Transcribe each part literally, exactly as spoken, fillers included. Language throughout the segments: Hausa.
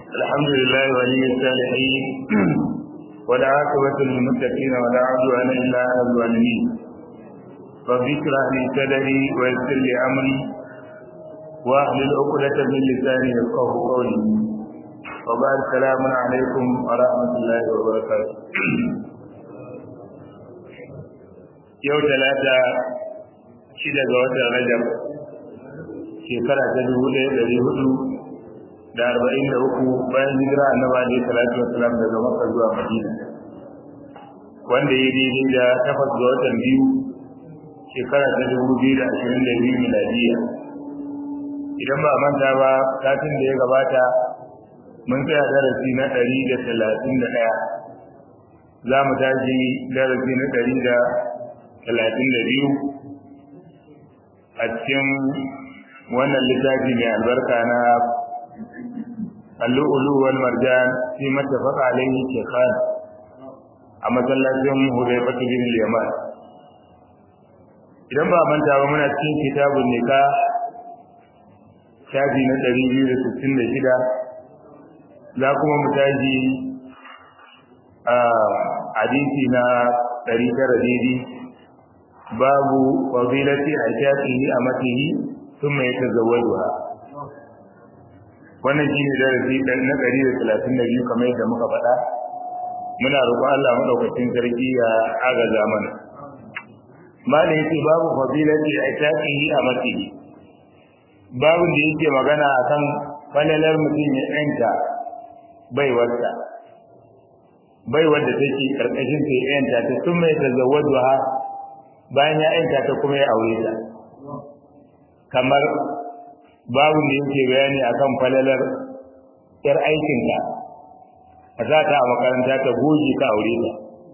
الحمد لله ولي الصالحين والعاقبة للمتقين ولا عدوان إلا على الظالمين. رب اشرح لي صدري ويسر لي أمري واحلل عقدة من لساني يفقهوا قولي. وبعد السلام عليكم ورحمة الله وبركاته. يوم ثلاثة shida ga watan Rajab shekara ta dubu ɗaya da ɗari hudu da arba'in da uku bayan hijira annabi alaihi salatu wassalam daga Makka zuwa Madina, wanda ya daidai da takwas ga watan biyu shekara ta dubu biyu da ashirin da biyu miladiya. Idan ba manta ba, satin da ya gabata mun tsaya darasi na ɗari da talatin da ɗaya, za mu tashi darasi na ɗari da talatin da biyu a cikin wannan littafi mai albarka na al-lu'lu wal marjan fi mattafaqa alayhi shaykhan a masallacin Hudayfa bin al-Yaman. Idan ba manta ba, muna cikin kitabun nikah shafi na ɗari biyu da sittin da shida, za kuma mu tashi a hadisi na ɗari tara daidai, babu fadilati aishaqihi amatihi thumma yatazawwajuha. Wannan shine darasi na ɗari da talatin da biyu kamar yadda muka faɗa. Muna roƙon Allah madaukakin sarki ya agaza mana. Malai yace babu fadilati aishaqihi amatihi, babu da yake magana akan falalar mutum ya yanta baiwarsa, baiwar da take karkashin ta yanta ta thumma yatazawwajuha, bayan ya aika ta kuma ya aure ta. Kamar babu da yake bayani akan falalar yar aikinka, a za ta a makaranta ta goge ka aure ta,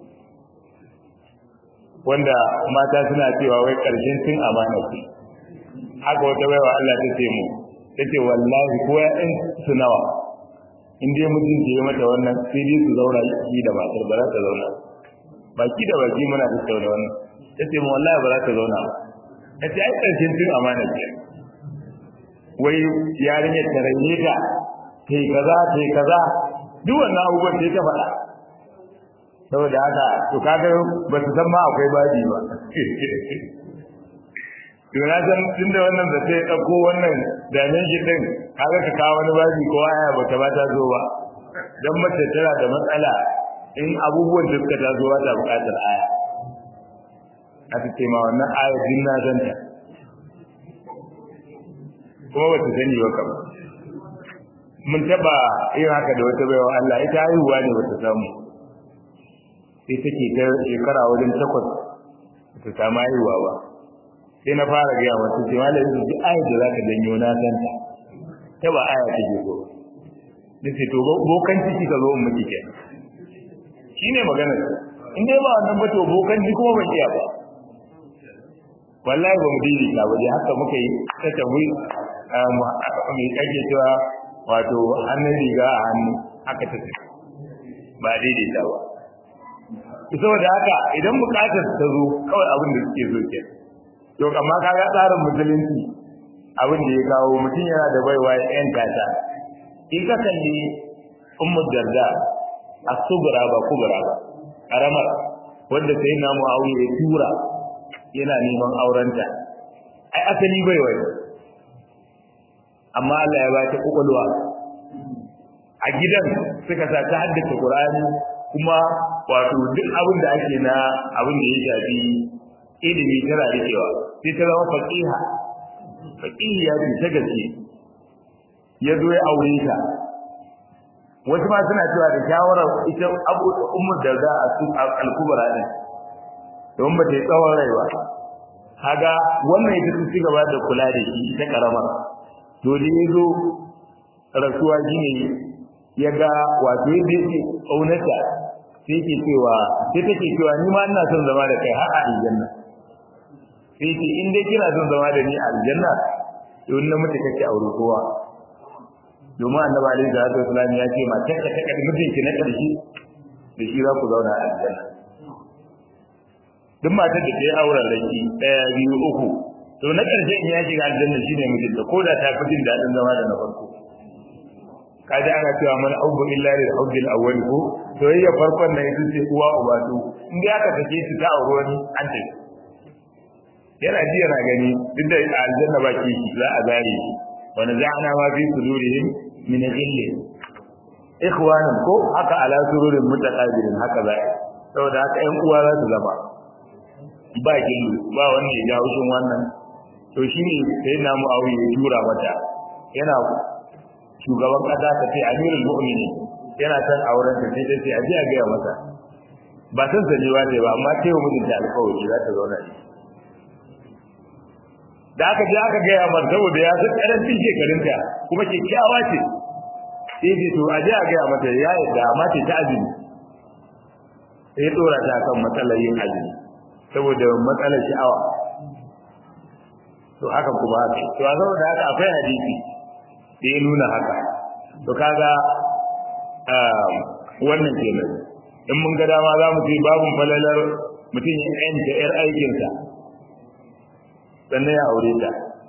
wanda mata suna cewa wai ƙarshen cin amana ce. Haka wata baiwa Allah ta ce mu, ta ce wallahi ko ya ɗan su nawa, in dai mutum ke yi mata wannan sai dai su zauna shi da matar, ba za ta zauna baki da baki. Muna tattauna wannan, ta ce mu wallahi ba za ta zauna ba. Ta ce ai ƙarshen cin amana ce, wai yarinyar ta raine ta ta yi kaza ta yi kaza, duk wannan abubuwan sai ta faɗa. Saboda haka to kaga ba su san ma akwai babi ba. To na san tunda wannan da sai ɗauko wannan damen shi ɗin, kaga ka kawo wani babi ko aya ba ta ba ta zo ba, don mace tana da matsala in abubuwan da suka ta zo ba ta buƙatar aya. Aka ce ma wannan ayar din na zanta kuma ba ta sani ba kam. Mun taba yin haka da wata baiwa Allah, ita haihuwa ne bata samu, sai take ta shekara wajen takwas ta samu haihuwa ba. Sai na fara gaya mata ce malami duk ayar da za ka janyo na zanta ta ba aya ta ke so. Nace to bokan ciki ka zo in miki ke, shine maganar. In dai ba wannan ba to bokan ciki kuma ban iya ba. Wallahi ba mu dini ta ba, haka muka yi ta tawi mai kake cewa wato hannun riga a hannu, haka ta ba daidai ta ba. Saboda haka idan bukatar ta zo kawai abin da suke so ke. To amma kaga tsarin musulunci abin da ya kawo mutum yana da baiwa ya yanka ta. In ka kalli Ummu Darda as-Sughra ba kubra ba, karamar wanda sai na Muawiya ya tura yana neman aurenta, ai asali bai wai, amma Allah ya ba ta kokolwa a gidan, suka sa ta haddace Qur'ani, kuma wato duk abin da ake na abin da ya shafi ilimi tana rikewa, sai ta zama faqiha faqihiya ce ta gaske. Ya zo ya aure ta, wasu ma suna cewa da shawarar ita Abu Ummu Darda al-Kubra din, don ba ta yi tsawon rayuwa. Kaga wannan ita ci gaba da kula da shi ta karamar. To da yazo rasuwa shine ya ga wato yadda yake kaunata, sai ke cewa sai take cewa ni ma ina son zama da kai har a aljanna. Sai ce in dai kina son zama da ni a aljanna, to in na mutu kake aure kowa. Domin Annabi alaihi salatu wasallam ya ce ma takka takka mijinki na karshe da shi za ku zauna a aljanna. Duk matar da ta yi auren raki ɗaya biyu uku, to na ƙarshen ya shiga aljanna shine mijinta, ko da ta fi jin daɗin zama da na farko. kaji ana cewa man abu illa lil hubbil awwal ko soyayya farkon nan ita ce uwa uba to in dai aka sake shi ta aure wani an tafi yana ji yana gani duk da aljanna ba ke shi za a zare shi wa naza'na ma fi sudurihim min ghillin ikhwanan ko haka ala sururin mutaqabilin haka za saboda haka ƴan uwa za su zama ba gillu ba wanda ya jawo shin wannan to shine sai na Muawiya ya tura mata yana shugaban kasa ta ce amirul mu'minin yana san auren ta sai ta ce aje a ga mata ba san sajewa ne ba amma sai mu da alƙawari za ta zauna da aka je aka ga ya mata saboda ya san karancin shekarunta kuma kyakkyawa ce sai ce to aje a ga mata ya yadda amma ce ta azumi sai dora ta kan matsalar yin azumi saboda matsalar sha'awa to haka kuma haka to a saboda haka akwai hadisi da ya nuna haka to kaga wannan kenan in mun ga dama za mu ce babun falalar mutum ya yanta yar aikinsa sannan ya aure ta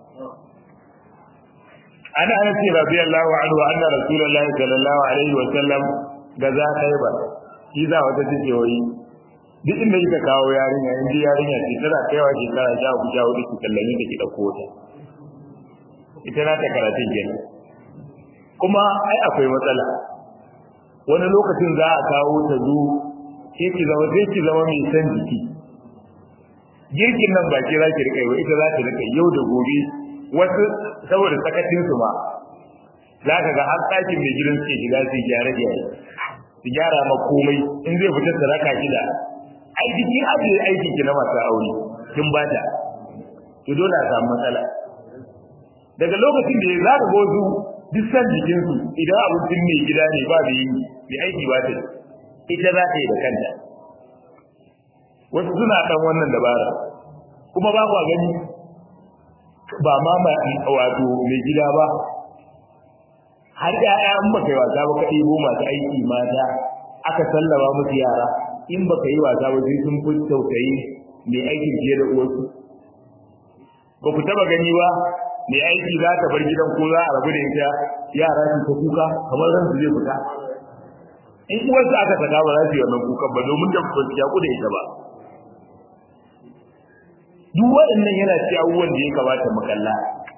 ana anas radiyallahu anhu anna rasulullahi sallallahu alaihi wa sallam gaza khaybar shi za wata take wai duk inda kika kawo yarinya in ji yarinya ce tana kaiwa shekara sha uku sha hudu ki kallami da ki dauko ta ita na ta karatun kenan kuma ai akwai matsala wani lokacin za a kawo ta zo sai ki zama sai ki zama mai san jiki girkin nan ba ki za ki rika yi ita za ta rika yau da gobe wasu saboda sakacin su ma za ka ga har ɗakin mai gidan suke shiga su gyara gyara su gyara ma komai in zai fita su raka ki da ai jikin ajiye aikin ki na masu aure kin bata to dole a samu matsala daga lokacin da za ka gozu duk san jikinsu idan abincin mai gida ne ba da yi mai aiki ba ta ita za ta yi da kanta wasu suna ɗan wannan dabara kuma ba kwa gani ba ma wato mai gida ba har ƴaƴa in baka yi wasa ba ka ɗebo masu aiki mata aka sallama musu yara in baka yi wasa ba sai sun fi tausayi mai aikin fiye da uwarsu ba ku taɓa gani ba mai aiki za ta bar gidan ko za a rabu da ita yara su ta kuka kamar ran su zai fita in uwarsu aka saka ba za su yi wannan kukan ba domin da ku ya ku da ita ba duk waɗannan yana ci abubuwan da ya kamata mu kalla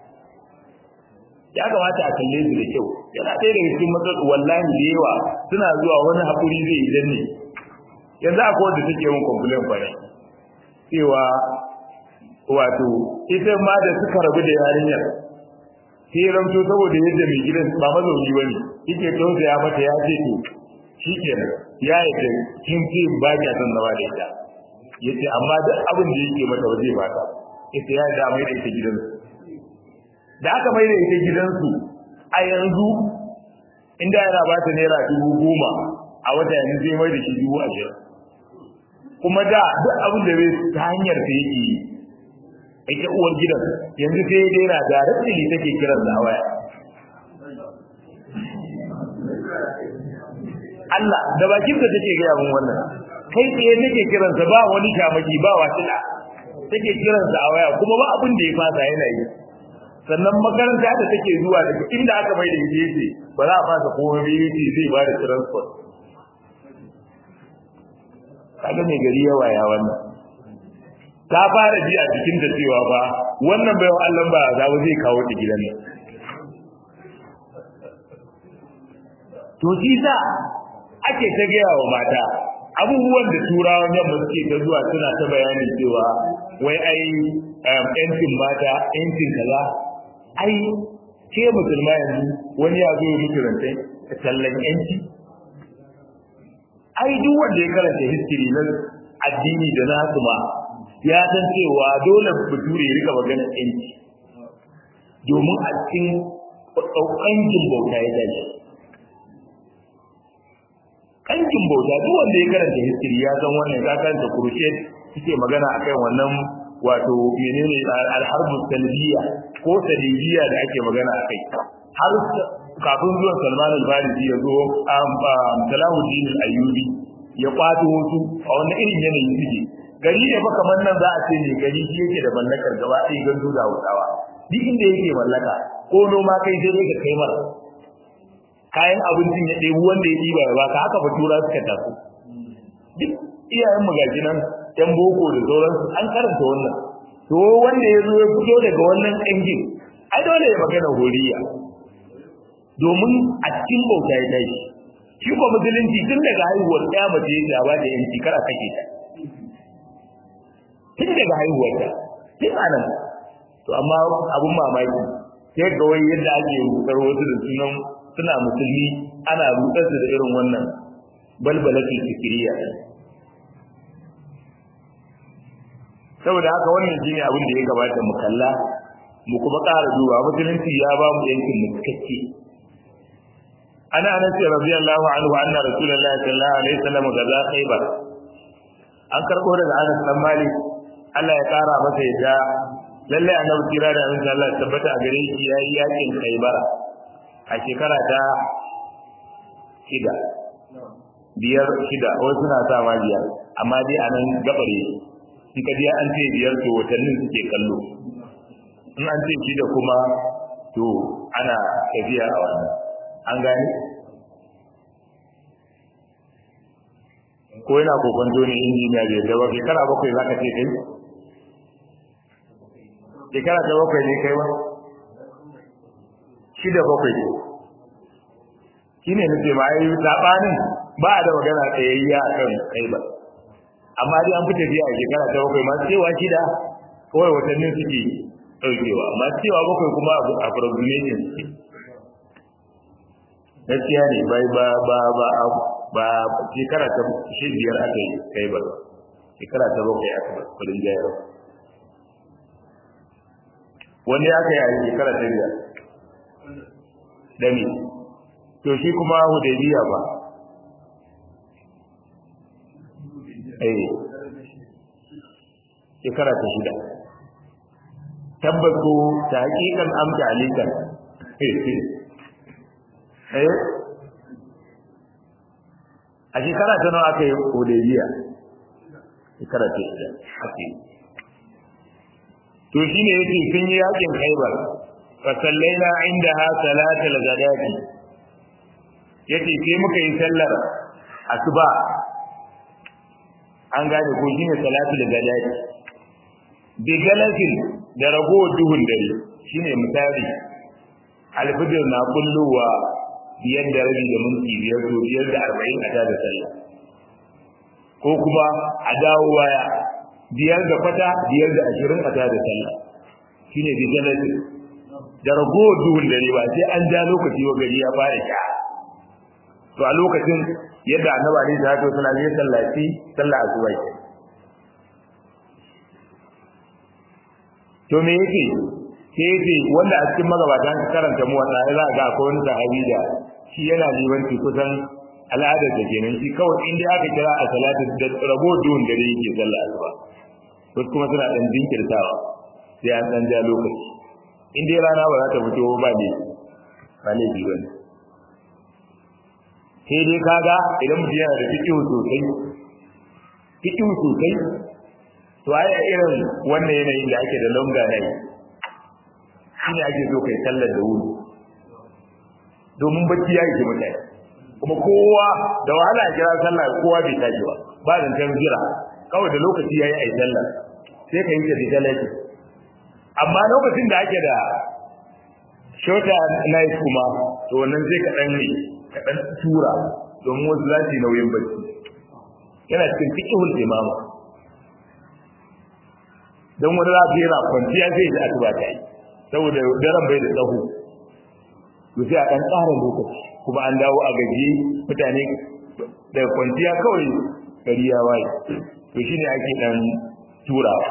ya kamata a kalle su da kyau yana ɗaya daga cikin matsalar wallahi da yawa suna zuwa wani haƙuri zai yi danne yanzu akwai wanda take yin complain ba ne cewa wato ita ma da suka rabu da yarinyar sai ramto saboda yadda mai gidan ba mazauni bane yake tausaya mata ya ce to shikenan ya yadda kin ce ba ki san zama da ita yace amma duk abin da yake mata waje ba ta ita ya da mai da ita gidansu da aka mai da ita gidansu a yanzu inda yana ba ta naira dubu goma a wata yanzu zai mai da shi dubu ashirin kuma da duk abin da zai ta hanyar ta yake yi ita uwar gidan yanzu sai dai na da rasili take kiran da waya Allah da bakin da take ga mun wannan kai tsaye take kiran sa ba wani kamaki ba wasila take kiran sa a waya kuma ba abin da ya fasa yana yi sannan makaranta da take zuwa daga inda aka mai da yace ba za a fasa komai ba yace zai ba da transport kaga mai gari yawa ya wannan ta fara ji a cikin da cewa ba wannan bai wa Allah ba za zai kawo ta gidan nan to shi sa ake ta gaya wa mata abubuwan da turawan yamma suke ta zuwa suna ta bayani cewa wai ai yancin mata yancin kaza ai ke musulma yanzu wani ya zo ya mutu rantai tallan yanci ai duk wanda ya karanta history na addini da nasu ma ya san cewa dole bature ya rika magana yanci domin a cikin ƙanƙin bauta ya tashi ƙanƙin bauta duk wanda ya karanta history ya san wannan ka karanta crusade suke magana akan wannan wato menene al-harbu salbiya ko salbiya da ake magana akai har kafin zuwan Salman al-Farisi ya zo Salahuddin al-Ayyubi ya kwato wasu a wannan irin yanayi suke gari ne fa kamar nan za a ce ne gari shi yake da mallakar gaba ɗaya gandu da Hausawa duk inda yake mallaka ko noma kai sai dai ka kai mara kayan abincin ya ɗebi wanda ya ɗiba ya baka haka fa tura suka taso duk iyayen mu gaji nan yan boko da sauransu an karanta wannan to wanda ya zo ya fito daga wannan ƙangin ai dole ya magana horiya domin a cikin bauta ya tashi shi ko musulunci tun daga haihuwar ɗaya mace ya ba da yanci kar a kashe ta tun daga haihuwar ta tun anan to amma abun mamaki sai ga wai yadda ake rudar wasu da sunan suna musulmi ana rudar su da irin wannan balbalatul fikriya saboda haka wannan shine abin da ya gabata mu kalla mu kuma ƙara duba musulunci ya ba mu yankin mu cikakke ana anas radiyallahu anhu anna rasulullahi sallallahu alaihi wasallam gaza khaybar an karbo daga Anas dan Malik Allah ya kara masa yadda lalle annabi kira da annabi Allah tabbata a gare shi yayi yakin Khaybar a shekara ta shida biyar shida ko suna sa ma biyar amma dai anan gabare in ka an ce biyar to watannin suke kallo in an ce shida kuma to ana tafiya a wannan an gane ko yana kokonto ne injiniya bai da wasu shekara bakwai za ka ce kai shekara ta bakwai ne kai ba shida bakwai ne shi ne nufi ma yi zaɓanin ba a da magana tsayayya a kan kai ba amma dai an fi tafiya a shekara ta bakwai masu cewa shida kawai watannin suke ɗaukewa masu cewa bakwai kuma a approximation suke gaskiya ne bai ba ba ba ba shekara ta biyar aka yi kai ba shekara ta bakwai aka ba kudin jayar wani aka yi a shekara ta biyar dami to shi kuma hudaybiya ba eh shekara ta shida tabbas ko ta hakikan amta alikan eh a shekara ta nawa aka yi hudaybiya shekara ta shida ake to shine yake sun yi yakin Khaibar fa sallaina indaha salatul ghadati yace sai muka yi sallar asuba an gane ko shine salatul ghadati bi galatin da rago duhun dare shine misali alfijir na kulluwa biyar da rabi da minti biyar to biyar da arba'in a tada sallah ko kuma a dawo waya biyar da kwata biyar da ashirin a tada sallah shine bi galatin da rago duhun dare ba sai an ja lokaci wa gari ya fara sha to a lokacin yadda annabi alaihi salatu wasallam ya sallaci sallah asuba ke to me yake sai yake wanda a cikin magabatan karanta mu wanda ya za ga akwai wani sahabi da shi yana liwanci kusan al'adar da kenan shi kawai inda aka kira a salatu da rago duhun dare yake sallah asuba to kuma suna dan jinkirtawa sai an dan ja lokaci in dai rana ba za ta fito ba ne ba ne ji bane sai dai kaga idan mutum yana da fikihu sosai fikihu sosai to ai irin wannan yanayin da ake da longa ne shine ake so kai sallar da wuri domin bacci ya yi mutane kuma kowa da wahala a kira sallah kowa bai tashi ba ba da tan jira kawai da lokaci yayi ai sallah sai ka yi ta bisalati amma lokacin da ake da shorter night kuma to wannan sai ka dan ne ka dan tura domin wasu zasu yi nauyin bacci yana cikin fiqhul imama dan wani rafira kwanciya zai ji asuba ta yi saboda daren bai da tsaho to sai a dan ƙara lokaci kuma an dawo a gaji mutane da kwanciya kawai gari ya waye to shine ake dan turawa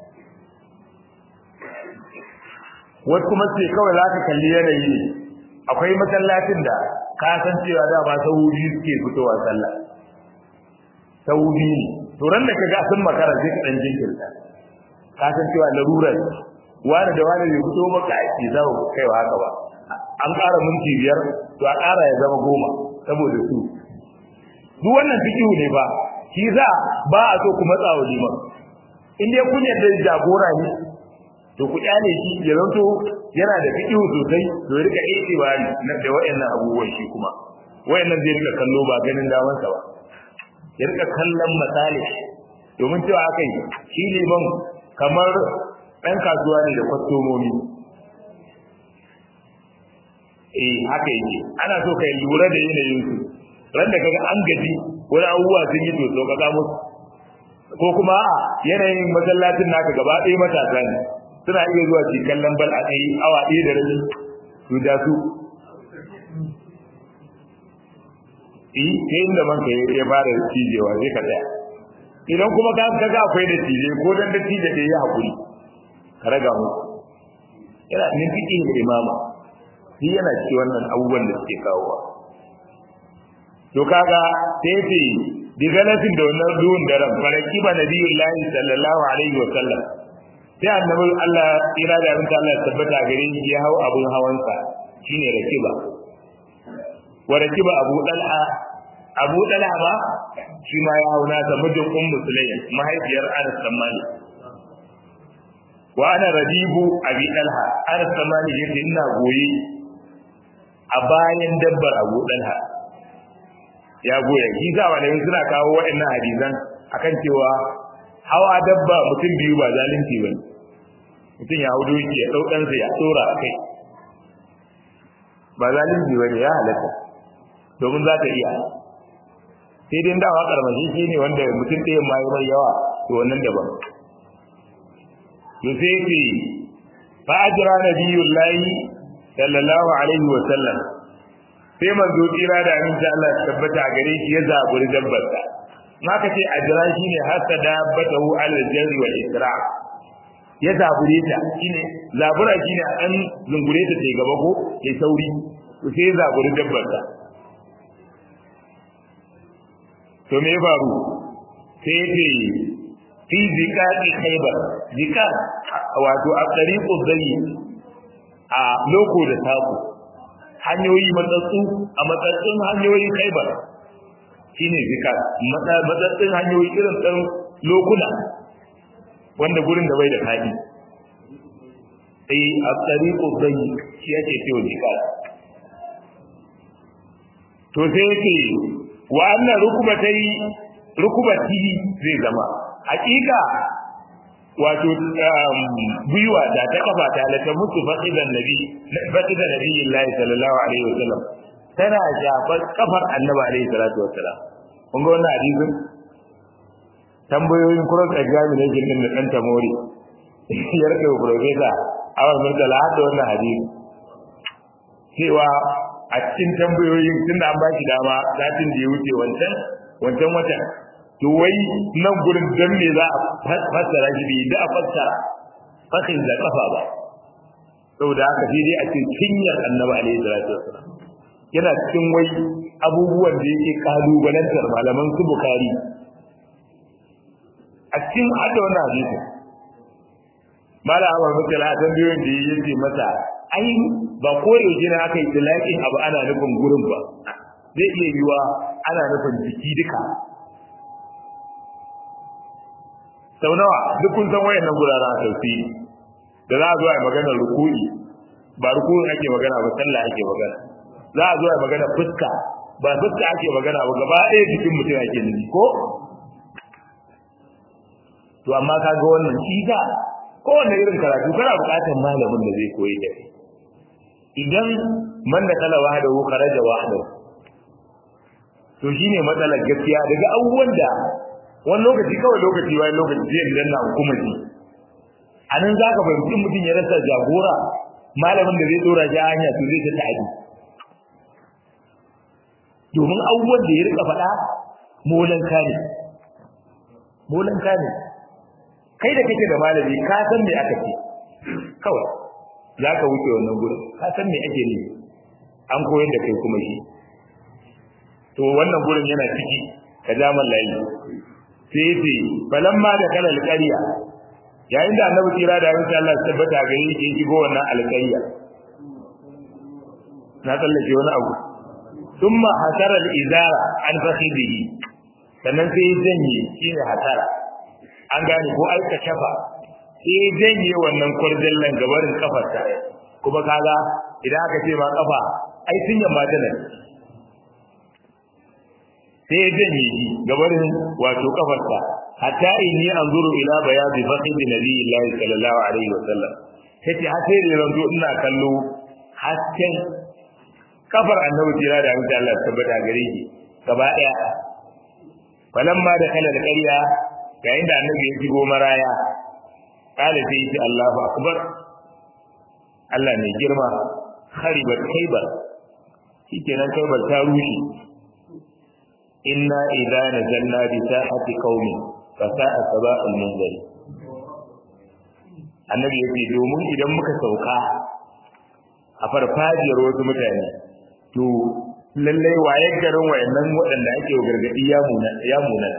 wasu kuma sai kawai za ka kalli yanayi ne akwai masallacin da ka san cewa da ba sauri suke fitowa sallah sauri ne to ran da kaga sun makara sai ka dan jinkirta ka san cewa larura wani da wani bai fito maka aiki za ku kaiwa haka ba an ƙara minti biyar to a ƙara ya zama goma saboda su duk wannan fikihu ne ba shi za ba a so ku matsa wa liman in dai kun yarda jagora ne to ku kyale shi ya zanto yana da fikihu sosai to ya rika aiwa na da wayannan abubuwan shi kuma wayannan zai rika kallo ba ganin damansa ba ya rika kallon misali domin cewa akai shi liman kamar dan kasuwa ne da kwastomomi eh haka yake ana so kai lura da yanayin su ran da kaga an gaji wani abubuwa sun yi to so kaga musu ko kuma a yanayin masallacin naka gaba ɗaya matasa ne suna iya zuwa ci kallon bal a ɗaya awa ɗaya da rabi su da su eh sai inda man ka ya fara cijewa sai ka tsaya idan kuma ka kaga akwai da cije ko dan da cije da ya hakuri ka raga mu yana nin fiqhin imama shi yana ci wannan abubuwan da suke kawowa to kaga sai ce digalatin da wannan duhun daren faraki ba nabiyullahi sallallahu alaihi wa sallam sai annabi Allah ira da abin Allah ya tabbata gare shi ya hawo abun hawansa shine rakiba wa rakiba abu dalha abu dalha ba shi ma ya hauna da mijin ummu sulaym mahaifiyar Anas bin Malik wa ana radibu abi dalha Anas bin Malik yace ina goyi a bayan dabbar abu dalha ya goya shi ga wanda suna kawo waɗannan hadisan akan cewa hawa dabba mutum biyu ba zalunci bane mutum ya hudu yake ya dau dan sa ya tsora kai ba zalunci bane ya halatta domin za ta iya sai dai dawa karmashi shine wanda mutum ɗaya mai mai yawa to wannan daban to sai ce fa ajra nabiyullahi sallallahu alaihi wa sallam sai manzo tsira da aminci Allah ya tabbata a gare shi ya zaburi dabbarsa maka ce ajra shine hatta dabbatahu al-jarri wal isra ya zabure ta shine zabura shine an zungure ta sai gaba ko sai sauri to sai zaburi dabbarsa to me ya faru sai ce fi zikati khaybar zikat wato a tariqu zayyi a loko da sako hanyoyi matsatsu a matsatsun hanyoyi khaybar shine zikat matsatsun hanyoyi irin tsarin lokuna wanda gurin da bai da fadi sai a tariqu zayyi shi yake cewa zikat to sai yake wa anna rukubatai rukubati zai zama hakika wato gwiwa da ta kafa ta la ta mutu fadilan nabi fadilan nabi Allah sallallahu alaihi wasallam tana shafar kafar annabi alaihi salatu wasallam kun ga wannan hadisin tambayoyin cross examination din da dan tamori ya rike professor awar murtala hada wannan hadisi cewa a cikin tambayoyin tunda an baki dama satin da ya wuce wancan wancan watan to wai nan gurin dan me za a fassara shi bai da a fassara fasin da kafa ba saboda haka sai dai a ce cinyar annabi alaihi salatu wasallam yana cikin wai abubuwan da yake kalubalantar malaman su bukari a cikin hada wannan hadisi mala amma mutala tambayoyin da yake masa ai ba kore jina aka yi tilakin abu ana nufin gurin ba zai iya yiwa ana nufin jiki duka sau nawa duk kun san wayannan guraren a tausayi da za a zo a yi magana rukuni ba rukuni ake magana ba sallah ake magana za a zo a yi magana fuska ba fuska ake magana ba gaba ɗaya jikin mutum ake nufi ko to amma ka ga wannan shi ga kowanne irin karatu kana buƙatar malamin da zai koyi da kai idan man da kala wahada ko kharaja wahada to shine matsalar gaskiya daga abubuwan da wani lokaci kawai lokaci wani lokaci zai dan na hukuma ji anan zaka fahimci mutum ya rasa jagora malamin da zai dora shi hanya to zai ta ta'adi domin abubuwan da ya rika faɗa molan kane molan kane kai da kake da malami ka san me aka ce kawai za ka wuce wannan gurin ka san me ake ne an koyar da kai kuma shi to wannan gurin yana ciki ka ja mallayi sai ce balamma da kala alƙarya yayin da annabi tira da insha Allah tabbata ga yake shigo wannan alƙarya na tsallake wani abu thumma hasara al-izara an fakhidihi sannan sai janye shine hasara an gane ko aika shafa sai janye wannan kwarjallan gabarin kafarsa kuma kaga idan aka ce ma kafa ai sun yamma ta nan sai janye shi gabarin wato kafarsa hatta inni anzuru ila bayadi faqid nabiyillahi sallallahu alaihi wasallam sai har sai da yanzu ina kallo hasken kafar annabi jira da Allah Allah tabbata gare shi gaba daya falamma da kala da ƙarya yayin da annabi ya shigo maraya kala sai shi Allahu akbar Allah ne girma kharibat khaybar shikenan khaybar ta rushe inna idza nazalna bi sahati qaumi fa sa'a sabahul munzari annabi yace domin idan muka sauka a farfajiyar wasu mutane to lallai waye garin wayannan waɗanda ake gargadi ya muna ya muna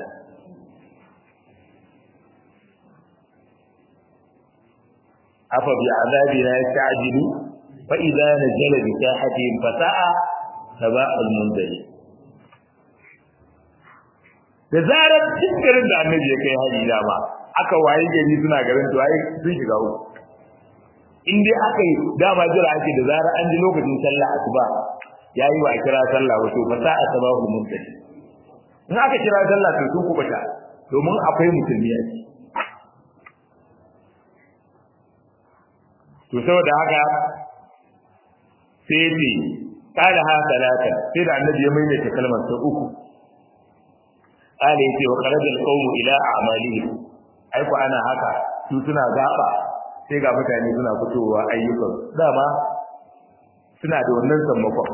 afa bi azabina yasta'jilu fa idza nazala bi sahatihim fa sa'a sabahul munzari da zarar cikin da annabi ya kai hari dama aka waye gari suna garin to ai sun shiga uku in dai aka yi dama jira ake da zarar an ji lokacin sallah asuba yayi ba kira sallah wato fa sa'a sabahul munzari in aka kira sallah to sun kubata domin akwai musulmi a ciki to saboda haka sai ne kala ha salata sai da annabi ya maimaita kalmar ta uku kala yace wa qarajal qawmu ila a'malihim ai ko ana haka su suna gaba sai ga mutane suna fitowa ayyukan dama suna da wannan sammakon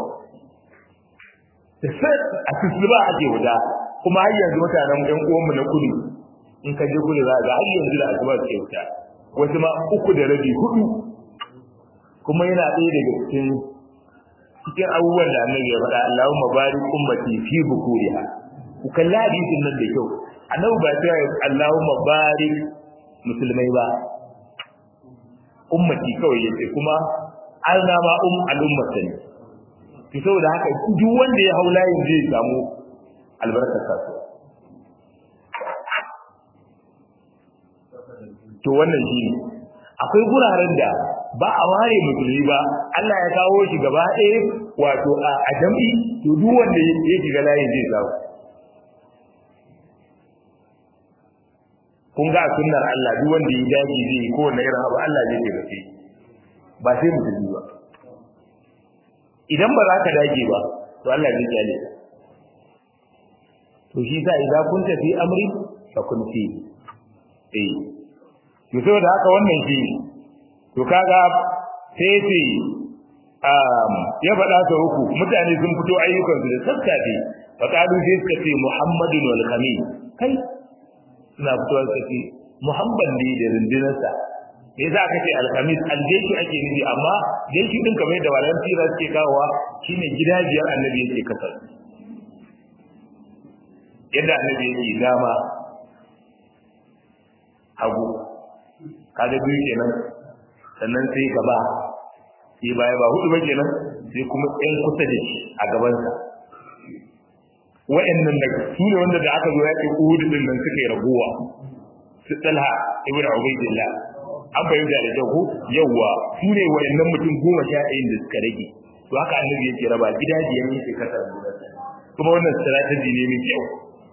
sai a tsibba ake wuda kuma har yanzu mutanen ɗan uwanmu na kudu in ka je kudu za ga har yanzu da asuba ke wuta wasu ma uku da rabi hudu kuma yana ɗaya daga cikin cikin abubuwan da annabi ya faɗa Allahumma barik ummati fi bukuriha ku kalla hadisin nan da kyau annabi ba sai Allahumma barik musulmai ba ummati kawai yace kuma Allah ma um al'ummata ne to saboda haka duk wanda ya haula yin zai samu albarkar sa to wannan shi akwai guraren da ba a ware musulmi ba Allah ya kawo shi gaba ɗaya wato a jam'i to duk wanda ya shiga layin zai samu kun ga sunnar Allah duk wanda ya dace zai ko na irin abu Allah zai taimake ba sai musulmi ba idan ba za ka dage ba to Allah zai kyale to shi sa idan kun tafi amri fa kun fi eh to saboda haka wannan shi to kaga sai sai um ya faɗa ta uku mutane sun fito ayyukan su da sassafe fa kalu sai suka ce Muhammadun wal khamis kai suna fitowa suka ce Muhammad ne da rundunarsa me za ka ce alhamis aljeshi ake nufi amma jeshi din kamar da walan tira suke kawowa shine gidajiyar annabi yake kasar yadda annabi yake dama hagu kaga biyu kenan sannan sai gaba sai baya ba hudu ba kenan sai kuma ɗan kusa da shi a gabansa wa'annan da su ne wanda da aka zo yaƙi Uhud din nan suka yi raguwa su Talha ibn Ubaydillah an bayyana da jago yawa su ne wa'annan mutum goma sha ɗaya da suka rage to haka annabi yake raba gidajen yake kasar kuma wannan strategy ne mai kyau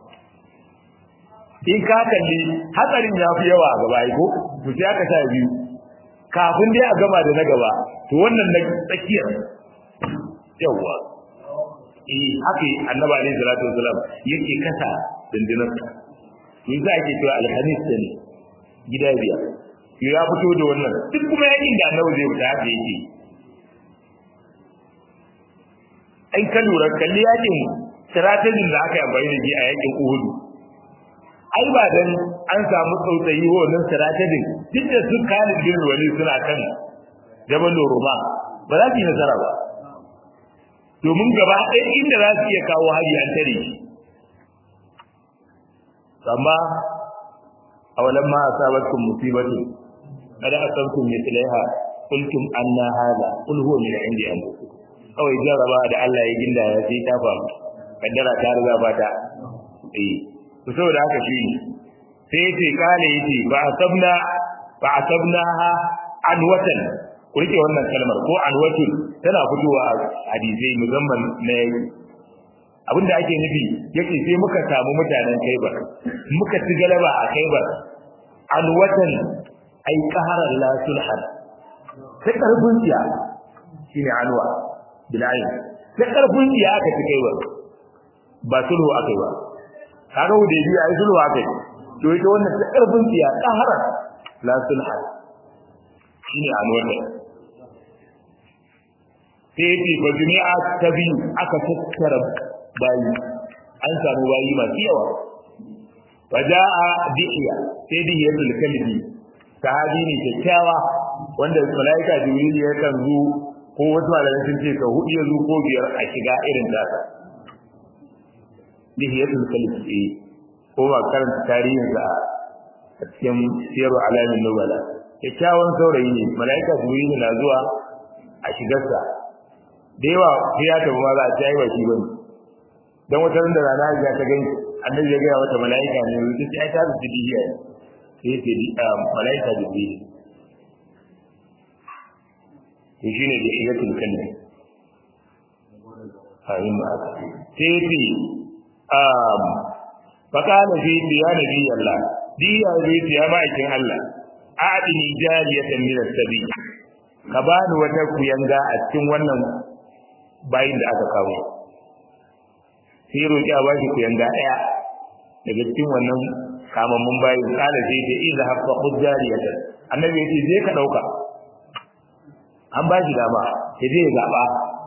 in ka kalli hatsarin ya fi yawa a gaba ko to sai aka sa biyu kafin dai a gama da na gaba to wannan na tsakiyar yawa eh haka annabi alaihi salatu wasalam yake kasa dindinar to za ake cewa alhamis ne gida biya ya fito da wannan duk kuma yakin da annabi zai fita haka yake ai ka lura kalli yakin strategy da aka yi amfani da shi a yakin Uhud ai ba dan an samu tsautsayi wannan strategy duk da su Khalid bin Walid suna kan Jabal Ruma ba za su yi nasara ba domin gaba ɗaya inda za su iya kawo hari an tare shi amma awalan ma asabatkum musibatu kada asabtum mithlaiha qultum anna hada qul huwa min indi anfusikum kawai jaraba da Allah ya ginda ya sai ta faru kaddara ta riga ba ta eh to saboda haka shi sai yace kale yace ba asabna fa asabnaha anwatan ku rike wannan kalmar ko anwatun tana fitowa a hadisai musamman na yayi abinda ake nufi yake sai muka samu mutanen Khaibar muka ci galaba a Khaibar anwatan ay qaharan la sulhan sai karfin tsiya shine anwa bil ayn sai karfin tsiya aka ci Khaibar ba sulhu akai ba kaga Hudaybiya ai sulhu akai to ita wannan sai karfin tsiya qaharan la sulhan shine anwatan sai ce ba jami'a ta biyu aka tattara bayi an samu bayi masu yawa waja'a dihiya sai dihiyatul kalbi sahabi ne kyakkyawa wanda malaika jibril ya kan zo ko wasu malamai sun ce ka hudu ya zo ko biyar a shiga irin dasa dihiyatul kalbi ko ba karanta tarihin sa a cikin siyaru alamin nubala kyakkyawan saurayi ne malaika jibril na zuwa a shigarsa da yawa sai ya tafi ma za a ci ba shi bane dan wata ran da rana ya ta gani annabi ya ga wata malaika ne wanda sai ta da dihiya sai ce di malaika da dihiya to shine da iyatul kalbi ayin ma sai ce um fakana fi ya nabi Allah diya zai ce ya ma'aikin Allah a'dini jariyatan min as-sabi ka bani wata kuyanga a cikin wannan bayin da aka kawo sai roƙi a bashi kuyanga ɗaya daga cikin wannan kamammun bayin kala sai ta iza hafa hujjariyatan annabi ya ce je ka ɗauka an bashi dama ya je ya zaɓa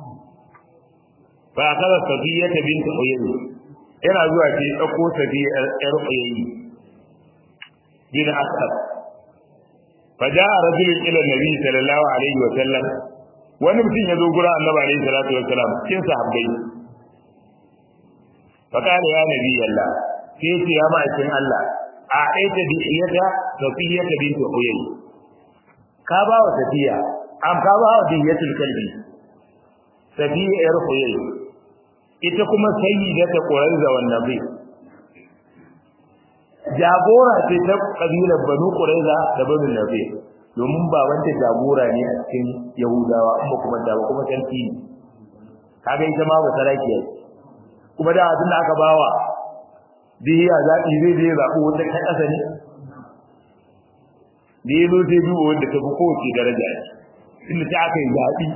fa kaza safiya ta binta uyayyi yana zuwa ce ɗauko safiya ƴar uyayyi bin asad fa ja'a rajulun ila nabi sallallahu alaihi wa sallam wani mutum ya zo gura annabi alaihi salatu wa salam cikin sahabbai fakale ya nabi Allah sai ce ya ma'aikin Allah a aita bi iyata safiyata bint huyay ka ba wa safiya am ka ba wa diyatul kalbi safiya yar huyay ita kuma sayyidata quraiza wan nabi jagora ce ta kabilar banu quraiza da banu nabi domin ba wanda jagora ne a cikin yahudawa amma kuma da kuma sarki ne kaga ita ma ba sarakiya kuma da abin da aka bawa diya zaɓi zai je zaɓo wanda ta ƙasa ne da ya zo sai duba wanda ta fi kowace daraja ne inda ta aka yi zaɓi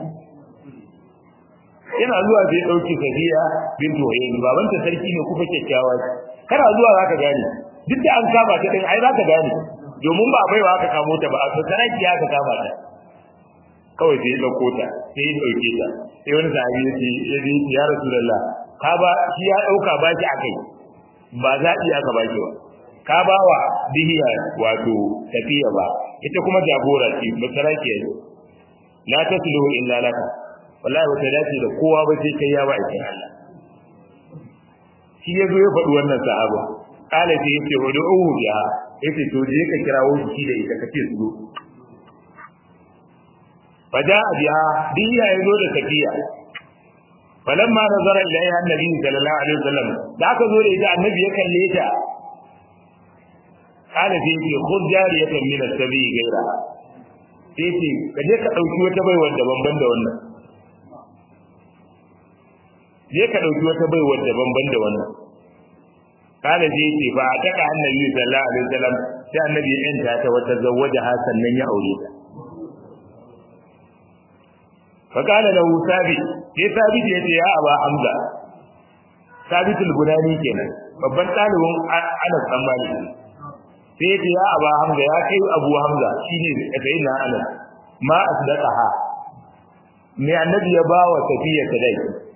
yana zuwa sai ɗauki safiya bin tuhayi babanta sarki ne kuma kyakkyawa kana zuwa za ka gane duk da an kama ta ɗin ai za ka gane domin ba baiwa aka kamo ta ba a sarki aka kama ta kawai sai ya ɗauko ta sai ya ɗauke ta sai wani sahabi ya ce ya ce ya rasulullah ka ba shi ya dauka baki akai ba zabi aka baki ba ka ba wa dihiya wato tafiya ba ita kuma jagora ce masarake ne la tasluhu illa laka wallahi wata dace da kowa ba sai kai ya ba aikin Allah shi yazo ya faɗi wannan sahaba kala sai yace ud'uhu biha yace to je ka kirawo shi da ita kace su faja biha dihiya yazo da tafiya falamma nazara ilayha annabi sallallahu alaihi wasallam da aka zo da ita annabi ya kalle ta kana sai ce khud jariyatan min as-sabi gaira sai ce kaje ka dauki wata baiwar daban da wannan je ka dauki wata baiwar daban da wannan kana sai ce fa ataka annabi sallallahu alaihi wasallam sai annabi ya enta ta wata zawwaja hasan nan ya aure ta فقال له ثابت sai ثابت yace ya aba hamza ثابت al-bunani kenan babban dalibin Anas dan Malik sai yace ya aba hamza ya kai abu hamza shine sayyidina Anas ma asdaqaha me annabi ya bawa safiya kadai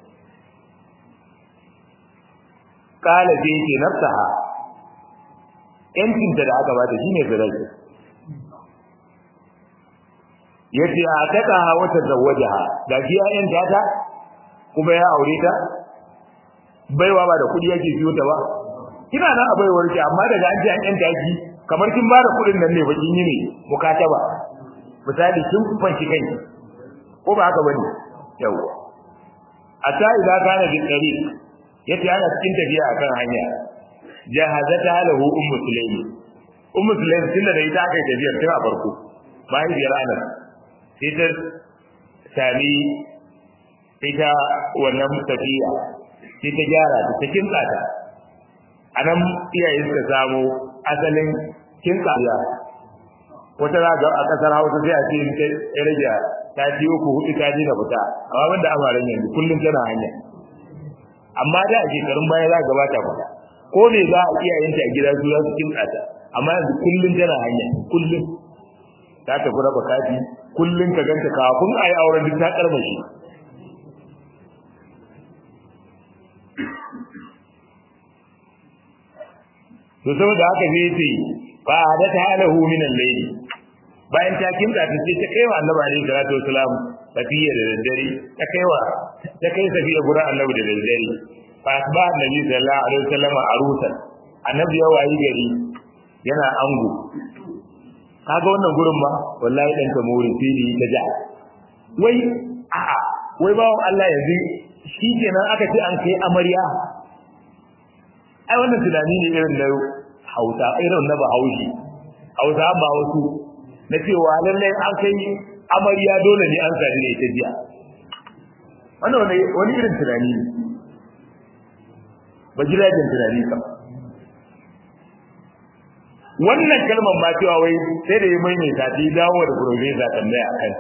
kala sai yace nafsaha yancin da aka bata shine sadaka yace a taka wata zawajaha da shi ayan ta kuma ya aure ta baiwa ba da kudi yake siyo ta ba kina nan a baiwar ki amma daga an ji an yanta ki kamar kin ba da kudin nan ne ba kin yi ne mukataba misali kin fanci kanki ko ba haka bane yawa ata idan kana bi tariq yace ana cikin tafiya akan hanya jahazata lahu ummu sulaimi ummu sulaim tunda da ita aka yi tafiyar tun a farko mahaifiyar anas sai ta sami ita wannan tafiya sai ta gyara ta ta kinsa ta anan iyaye suka samu asalin kinsa ya wata raga a kasar Hausa sai a ce in ta rage ta ji uku hudu ta ji na fita amma banda amaran yanzu kullun tana hanya amma da a shekarun baya za ga bata fita ko me za a iyayenta a gida su za su kinsa ta amma yanzu kullun tana hanya kullun ta tafi raba kati kullun ka ganta kafin a yi auren duk ta karmashi to saboda haka zai ce fa hadatha halahu min al-layl bayan ta kinta ta ce ta kaiwa annabi alaihi salatu wasalam safiya da daddare ta kaiwa ta kai safiya gurin annabi da daddare fa asba annabi sallallahu alaihi wasallam arusan annabi ya wayi gari yana ango kaga wannan gurin ma wallahi dan ta mori fili ta ja wai a'a wai bawo Allah yanzu shi kenan aka ce an kai amarya ai wannan tunani ne irin na Hausa irin na Bahaushe Hausa ba wasu na cewa lalle an kai amarya dole ne an sani ne ta jiya wannan wani wani irin tunani ne ba gidajen tunani ka wannan kalmar ma cewa wai sai da ya maimaita ta dawo da professor tambaya akan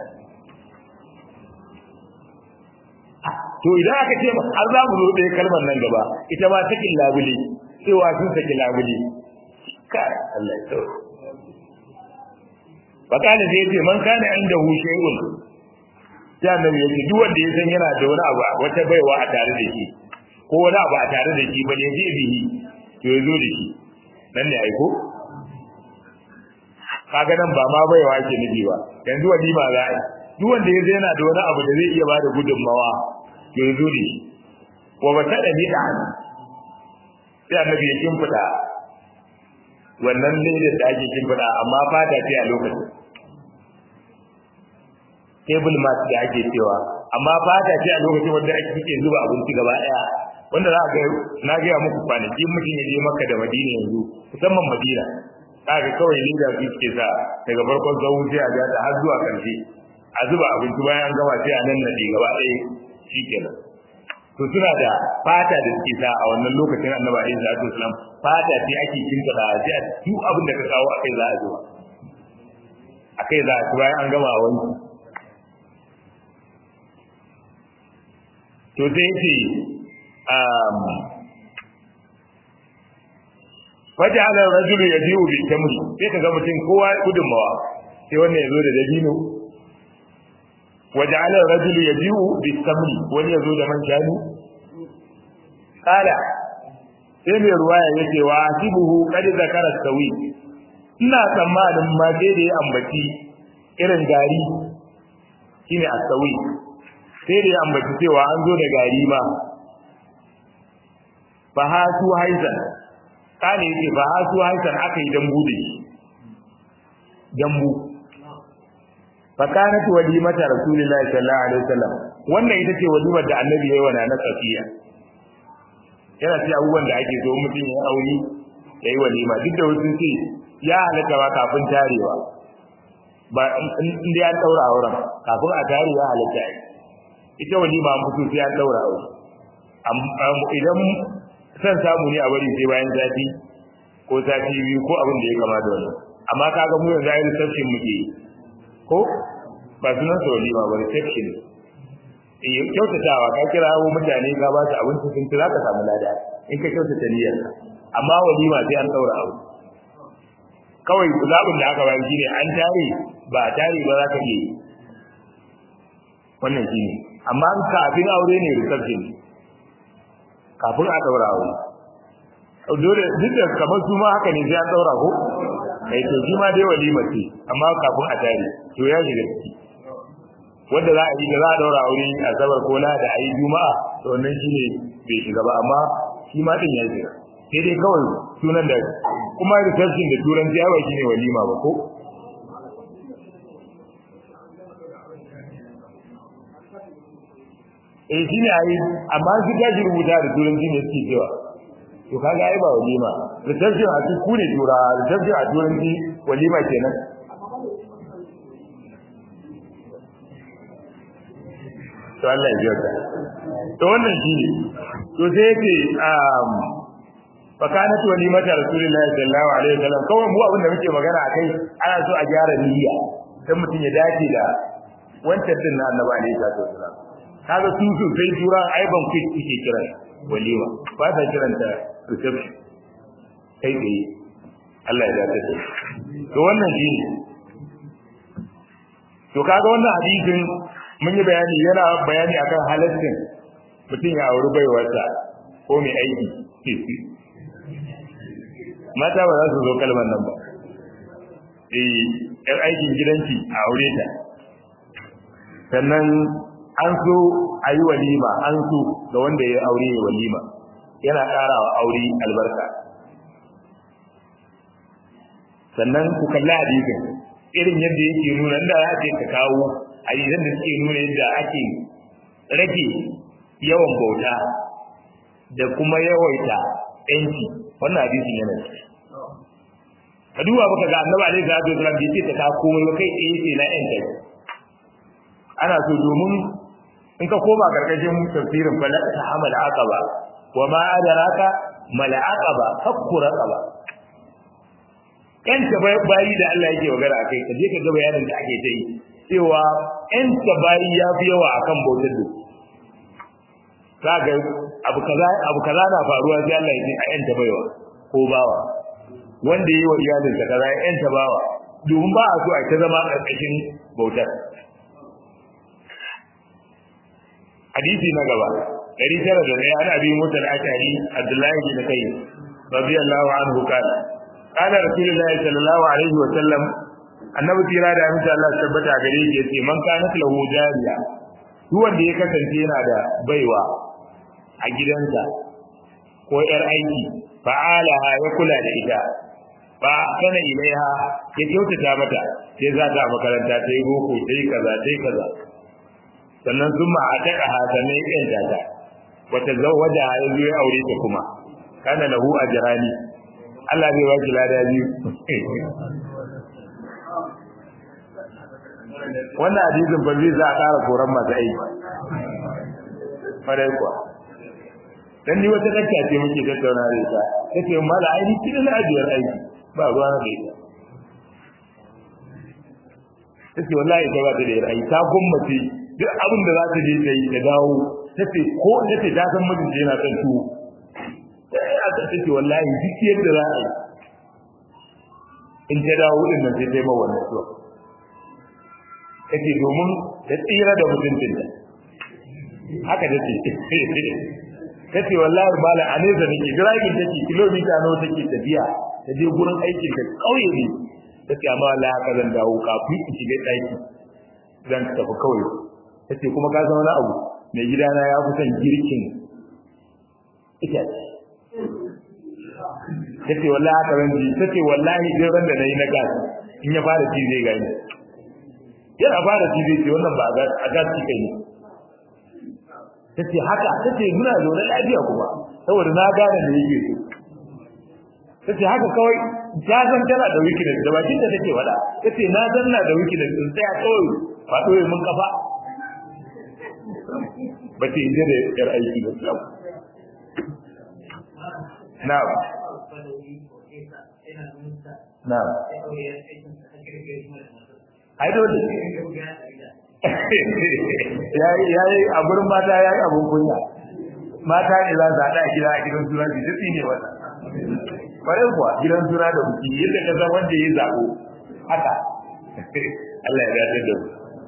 to idan aka ce har za mu zo da kalmar nan gaba ita ma sakin labule cewa sun saki labule kai Allah ya tsoro bakana zai ce man kana inda hu shay'un ya annabi yace duk wanda ya san yana da wani abu wata baiwa a tare da shi ko wani abu a tare da shi ba ne ji bihi to ya zo da shi nan ne aiko kaga nan ba ma baiwa ke nufi ba yanzu walima za a duk wanda ya san yana da wani abu da zai iya bada gudunmawa to ya zo da shi wa ba ta da bid'a sai annabi ya kimfida wannan ne da ake kimfida amma fata ce a lokacin table mat da ake cewa amma fata ce a lokacin wanda ake kike zuba abinci gaba daya wanda za ga na ga muku kwanaki mutum ya je Makka da Madina yanzu musamman Madina kaga kawai linda su suke sa daga farkon zawu sai a ga har zuwa karshe a zuba abinci bayan an gama sai a nan nade gaba daya shikenan to suna da fata da suke sa a wannan lokacin Annabi Alayhi Salatu Wasallam fata ce ake kinta da sai duk abin da ka kawo akai za a zuba akai za a bayan an gama wanki to sai ce um waja'ala ar-rajulu yaji'u bi tamri sai kaga mutum kowa gudunmawa sai wannan yazo da dabino waja'ala ar-rajulu yaji'u bi tamri wani yazo da man shanu kala sai mai ruwaya yake wa asibuhu qad zakara sawi ina tsammanin ma sai da ya ambaci irin gari shine as-sawi sai da ya ambaci cewa an zo da gari ma fa hasu haizan kane yake fa hasu haizan aka yi dambu da shi dambu fa kanat walimata rasulullahi sallallahu alaihi wasallam wannan ita ce walimar da annabi yayi wa na safiya yana ce abubuwan da ake so mutum ya aure yayi walima duk da wasu ce ya halaka ba kafin tarewa ba in dai an daura auren kafin a tare ya halaka ita walima an fito sai an daura aure idan san samu ne a bari sai bayan sati ko sati biyu ko abin da ya kama da wannan amma kaga mu yanzu ai reception muke ko ba sunan sa walima ba reception eh kyautatawa ka kira mutane ka ba su abinci sun ci zaka samu lada in ka kyautata niyyar amma walima sai an daura aure kawai zabin da aka bayar shine an tare ba tare ba za ka yi wannan shine amma kafin aure ne reception kafin a daura aure dole duk da kamar su ma haka ne sai an daura ko kai to shi ma dai walima ce amma kafin a tare to ya shiga ciki wanda za a yi da za a daura aure a sabar ko na da ayi juma'a to wannan shine bai shiga ba amma shi ma din ya shiga sai dai kawai sunan da kuma reception da turanci ya bai shine walima ba ko eh shine ayi amma shi ta rubuta da turanci ne suke cewa to kaga ai ba walima reception a cikin ku ne tura reception a turanci walima kenan to Allah ya yarda to wannan shi ne to sai yake um fakanatu walimata rasulullahi sallallahu alaihi wasallam kawai mu abin da muke magana akai ana so a gyara niyya dan mutun ya dace da wancan din na annabi alaihi wasallam kaga su su sai tura ai ban ku kike kira walima ba ta kiranta reception kai dai Allah ya dace da to wannan shi ne to kaga wannan hadisin mun yi bayani yana bayani akan halaccin mutum ya auri baiwarsa ko mai aiki mata ba za su zo kalmar nan ba eh yar aikin gidanki a aure ta sannan an so a yi walima an so ga wanda ya aure ya walima yana ƙara wa aure albarka sannan ku kalla hadisin irin yadda yake nuna inda za ce ka kawo hadisan da suke nuna yadda ake rage yawan bauta da kuma yawaita yanki wannan hadisin yana ka duba baka ga annabi alaihi salatu wasallam bai ce ta ka komai ba kai tsaye ce na yanka ana so domin in ka koma karkashin tafsirin fala ta hamala aqaba wa ma adraka mal aqaba fakku raqaba kanta bayi da Allah yake magana akai ka je ka ga bayanin da ake yi cewa kanta bayi ya fi yawa akan bautar da kaga abu kaza abu kaza na faruwa sai Allah ya ce a yanta baiwa ko bawa wanda yayi wa iyalinsa kaza ya yanta bawa domin ba a so a ta zama karkashin bautar hadisi na gaba dari tara da ɗaya ana bi musa al-ashari abdullahi bin kai radiyallahu anhu kana kana rasulullahi sallallahu alaihi wa sallam annabi tira da amince Allah tabbata gare shi yace man kana lahu jariya duk wanda ya kasance yana da baiwa a gidansa ko yar aiki fa'alaha ya kula da ita ba kana ilaiha ya kyautata mata sai za ta makaranta sai boko sai kaza sai kaza sannan zuma a taka hasanai yan tata wata zawaja ya zo ya aure ta kuma kana lahu ajrani Allah zai ba ki lada biyu wannan hadisin ba zai za a ƙara koran masu aiki farai kuwa dan ni wata kacce ce muke tattauna da ita kace mala aini kin na ajiyar aiki ba ruwa na da ita kace wallahi ta ba ta da aiki ta gummace duk abin da za ta je ta yi ta dawo tace ko tace ta san mijin da yana son tuwo sai aka tace wallahi duk yadda za a yi in ta dawo din nan sai ta yi ma wannan tuwo kace domin ta tsira da mutuncinta haka tace kace wallahi bala a nesa nake driving take kilomita nawa take tafiya ta je gurin aikin ta kauye ne tace amma wallahi haka zan dawo kafin in shiga daki zan tafi kauye tace kuma ka san wani abu mai gidana ya fi son girkin ita tace wallahi haka zan ji tace wallahi dai ran da nayi na gas in ya fara ci zai gani yana fara ci zai ce wannan ba a gas kike ne tace haka tace muna zaune lafiya kuma saboda na gane me yake so tace haka kawai ta san tana da weakness da bakin ta take wada tace na zanna da weakness din sai a kawai fado mun kafa bace inda da yar aiki ba sau na'am na'am ai dole yayi a gurin mata yayi abun kunya mata ne za su hada gida a gidan suna su dutse ne wannan bare kuwa gidan suna da buki yadda ka san wanda yayi zabo haka Allah ya yarda da mu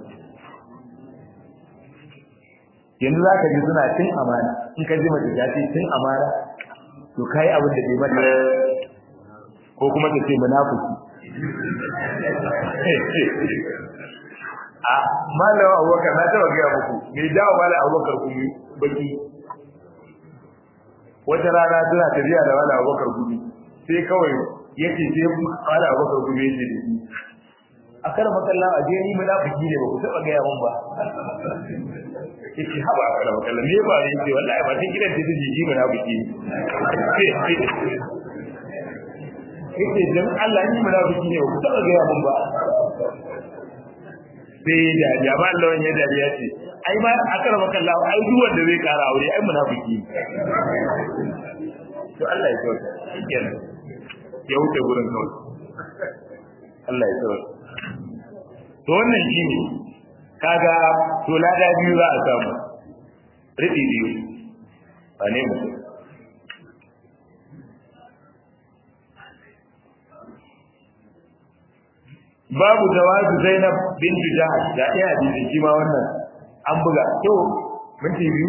yanzu zaka ji suna cin amana in ka ji mace ta ce cin amana to kai abin da bai mata ko kuma ta ce munafiki a malawa abubakar na taba gaya muku mai dawo malawa abubakar kuma baki wata rana suna tafiya da malawa abubakar kuma sai kawai yake sai malawa abubakar kuma yake da shi akara makalla a je ni munafiki ne ba ku taba gaya mun ba yace haba akara makalla me ba ne yace wallahi ba sai gidan da take ji munafiki yace dan Allah ni munafiki ne ba ku taba gaya mun ba sai da jama'a Allah ya dariya ce ai ma akara makalla ai duk wanda zai kara aure ai munafiki to Allah ya tsaya shikenan ya wuce gurin kawai Allah ya tsaya to wannan shine kaga to lada biyu za a samu ribi biyu ba ne mutum babu jawazu Zainab bintu Jahash da iya hadisi shi ma wannan an buga to minti biyu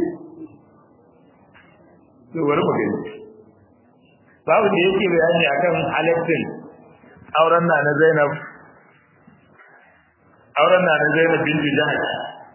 to wani magana babu da yake bayani akan halaccin auren na na Zainab auren na na Zainab bintu Jahash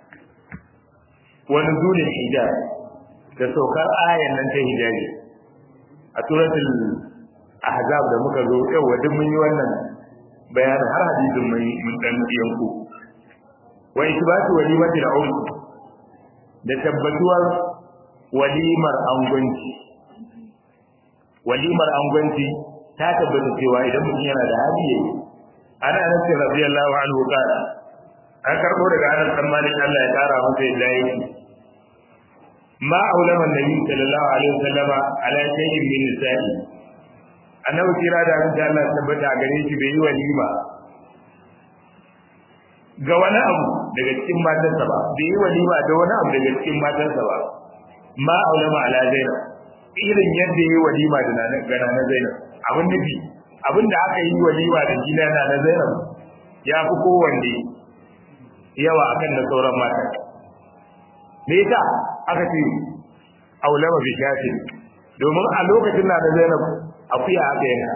wani zulin hijab da saukar ayan nan ta hijabi a suratul ahzab da muka zo yau wadin mun yi wannan bayanin har hadisin mun mun dan yanku wa isbatu walimatil aum da tabbatuwar walimar angwanci walimar angwanci ta tabbata cewa idan mutum yana da hali yayi ana Anas radiyallahu anhu kana an karbo daga Anas bin Malik Allah ya kara masa yadda yake ma aulama nabi sallallahu alaihi wasallama ala shay'in min nisa'i annabi kira da Allah Allah tabbata gare shi bai yi walima ga wani abu daga cikin matansa ba bai yi walima da wani abu daga cikin matansa ba ma aulama ala zainab irin yadda yi walima da na gana na Zainab abin nufi abin da aka yi walima da shi na na Zainab ya fi kowanne yawa akan da sauran mata me yasa aka ce aulama bi shatin domin a lokacin na da Zainab akuya aka yanka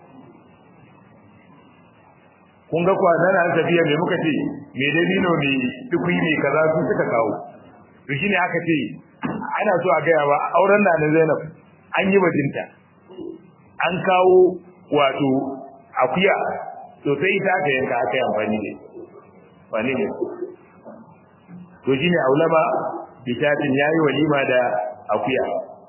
kun ga kwana na tafiya me muka ce me dabino ne tukui ne kaza su suka kawo to shine aka ce ana so a gaya ba auren na na Zainab an yi bajinta an kawo wato akuya to sai ita aka yanka aka yi amfani da wani ne to shine aulama bishatin yayi walima da akuya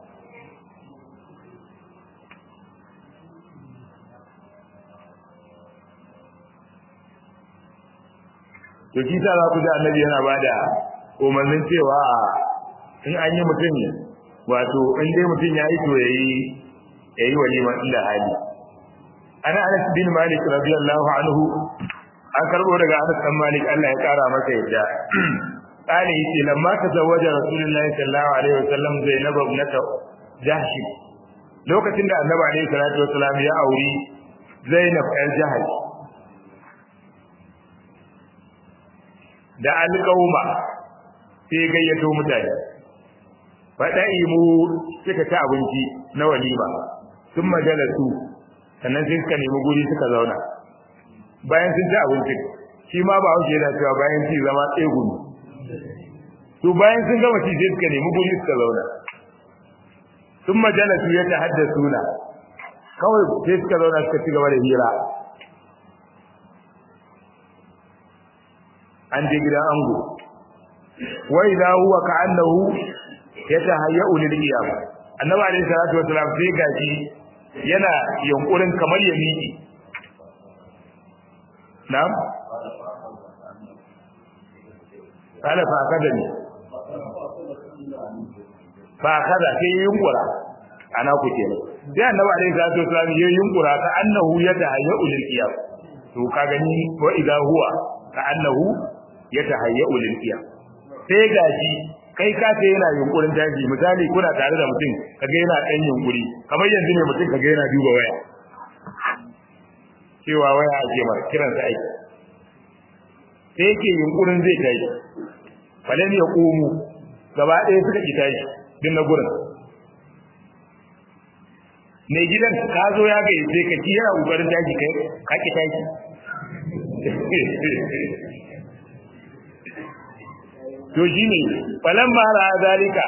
to kisa za ku da annabi yana bada umarnin cewa in an yi mutum wato in dai mutum ya yi to yayi yayi walima inda hali ana Anas bin Malik radiyallahu anhu an karbo daga Anas bin Malik Allah ya kara masa yadda kale yace lamma tazawwaja rasulullahi sallallahu alaihi wasallam Zainab ibnat Jahsh lokacin da annabi alaihi salatu wasallam ya auri Zainab ɗan Jahsh da alƙauma sai gayyato mutane faɗa'imu suka ci abinci na walima sun majalasu sannan sai suka nemi guri suka zauna bayan sun ci abinci shi ma ba hauke da cewa bayan ci zama tsegumi to bayan sun gama ci sai suka nemi guri suka zauna sun majalasu ya ta haddasuna kawai sai suka zauna suka ci gaba da hira an je gidan ango wai da huwa ka annahu yatahayyau lil qiyam annabi alayhi salatu wasalam sai gaji yana yunkurin kamar ya miki na'am kana fa kada ne fa kada sai yunkura ana ku kenan sai annabi alayhi salatu wasalam ya yunkura ka annahu yatahayyau lil qiyam to ka gani ko idza huwa ka annahu yatahayyau lil qiyam sai gaji kai ka ce yana yunkurin tashi misali kuna tare da mutum kaga yana dan yunkuri kamar yanzu ne mutum kaga yana duba waya cewa waya ake mar kiran sa aiki sai yake yunkurin zai tashi falan ya komu gaba ɗaya suka ki tashi din na gurin ne gidan ka zo ya ga sai ka ki yana kokarin tashi kai ka ki tashi to shine falan ma ra zalika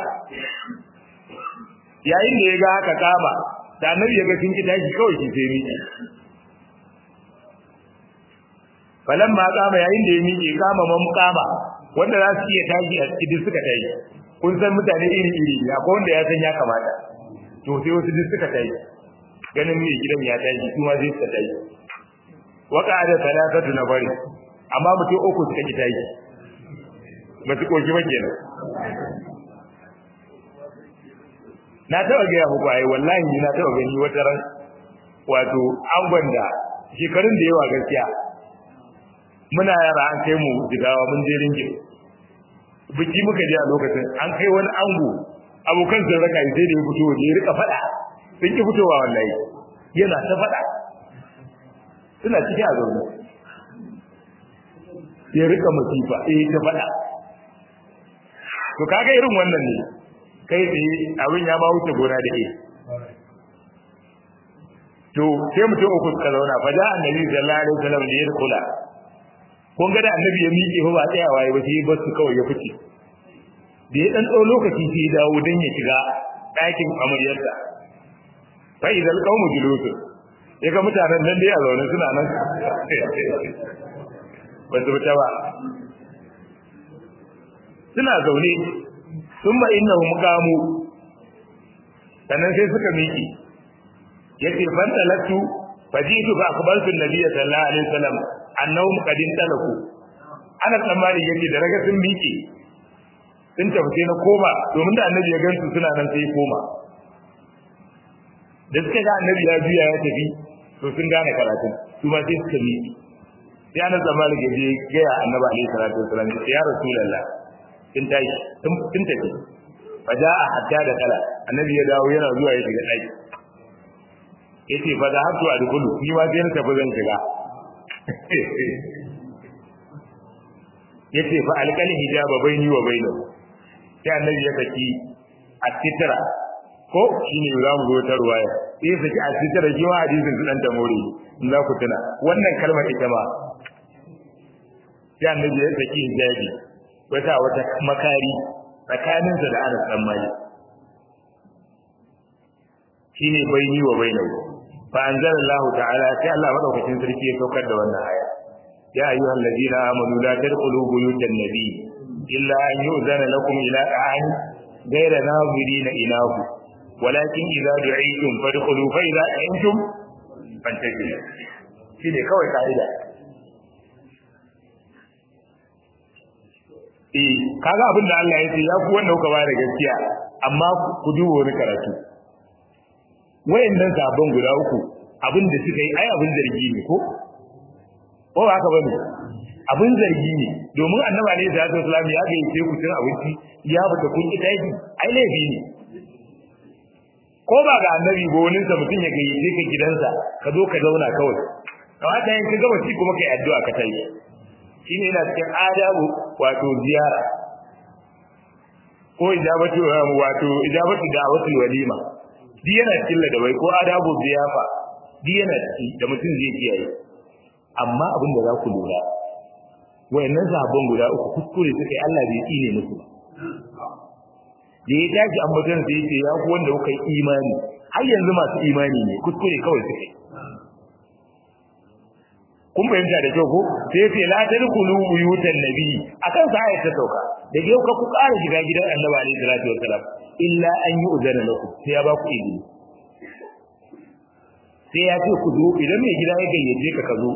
yayin da yaga haka kama da annabi yaga kin ki tashi kawai ki sai miki falamma kama yayin da ya miƙe kama man kama wanda za su iya tashi a cikin suka tashi kun san mutane iri iri ne akwai wanda ya san ya kamata to sai wasu duk suka tashi ganin mai gidan ya tashi kuma zai suka tashi waka da salatatu na bari amma mutum uku suka ki tashi ba su koki ba kenan na taɓa gaya muku ai wallahi ni na taɓa gani wata ran wato angon da shekarun da yawa gaskiya muna yara an kai mu jigawa mun je ringe biki muka je a lokacin an kai wani ango abokan sun raka sai da ya fito waje ya rika faɗa sun ki fitowa wallahi yana ta faɗa suna ciki a zaune ya rika masifa eh ta faɗa to kaga irin wannan ne kai tsaye abin ya ma wuce gona da ke to sai mutum uku suka zauna fa da annabi sallallahu alaihi wasallam da ya kula kun ga da annabi ya miƙe fa ba tsayawa ya ba sai ba su kawai ya fice da ya dan tsawon lokaci sai ya dawo dan ya shiga ɗakin amaryarsa fa idan qaumu julusu ya ga mutanen nan dai a zaune suna nan ba su fita ba suna zaune thumma innahum qamu sannan sai suka miƙe yace fan talatu fajitu fa akhbartu an-nabiy sallallahu alaihi wasallam annahum qad talaku ana tsammani yace da raga sun miƙe sun tafi na koma domin da annabi ya gansu suna nan sai koma da suka ga annabi ya biya ya tafi to sun gane karatun su ma sai suka miƙe sai ana tsammani yaje ga annabi alaihi salatu wasallam ya rasulullah sun tashi sun tafi faja'a hatta da kala annabi ya dawo yana zuwa ya shiga daki yace fa da hatu adkhulu ni ma sai na tafi zan shiga yace fa alqal hijaba baini wa bainahu sai annabi ya saki at-titra ko shine zamu zo ta ruwaya sai saki at-titra jiwa hadisin su dan tamori in za ku tuna wannan kalmar ita ma sai annabi ya saki hijabi wata wata makari tsakaninsa da Anas dan Malik shine baini wa bainahu fa anzalallahu ta'ala sai Allah madaukakin sarki ya saukar da wannan aya ya ayyuhal ladina amanu la tadkhulu buyutan nabi illa an yu'zana lakum ila ta'an ghayra nazirina ilahu walakin idza du'itum fadkhulu fa idza antum fantashiru shine kawai kaida eh kaga abin da Allah ya ce ya ku wanda kuka bayar gaskiya amma ku duba wani karatu wayannan sabon guda uku abin da suka yi ai abin zargi ne ko ko haka bane abin zargi ne domin annabi alaihi salatu wasallam ya ga yace ku cin abinci ya bata kun ita yi ai laifi ne ko ba ga annabi ba wani sa mutun ya gayyace ka gidansa ka zo ka zauna kawai kawai in ka gaba ci kuma kai addu'a ka tayi shine yana cikin adabu wato ziyara ko ijabatu wato ijabatu da'watul walima di yana cikin da bai ko adabu ziyafa di yana da mutum zai kiyaye amma abin da za ku lura wayannan sahabban guda uku kuskure suka yi Allah bai tsine musu da ya tashi ambatan sai yace ya ku wanda kuka yi imani har yanzu masu imani ne kuskure kawai suka yi kun bayyana da kyau ko sai yace la tadkhulu buyutan nabi akan sa ayat ta sauka da yau ka ku ƙara shiga gidan Annabi alaihi salatu wasalam illa an yu'zana lakum sai ya ba ku izini sai ya ce ku zo idan mai gida ya gayyace ka ka zo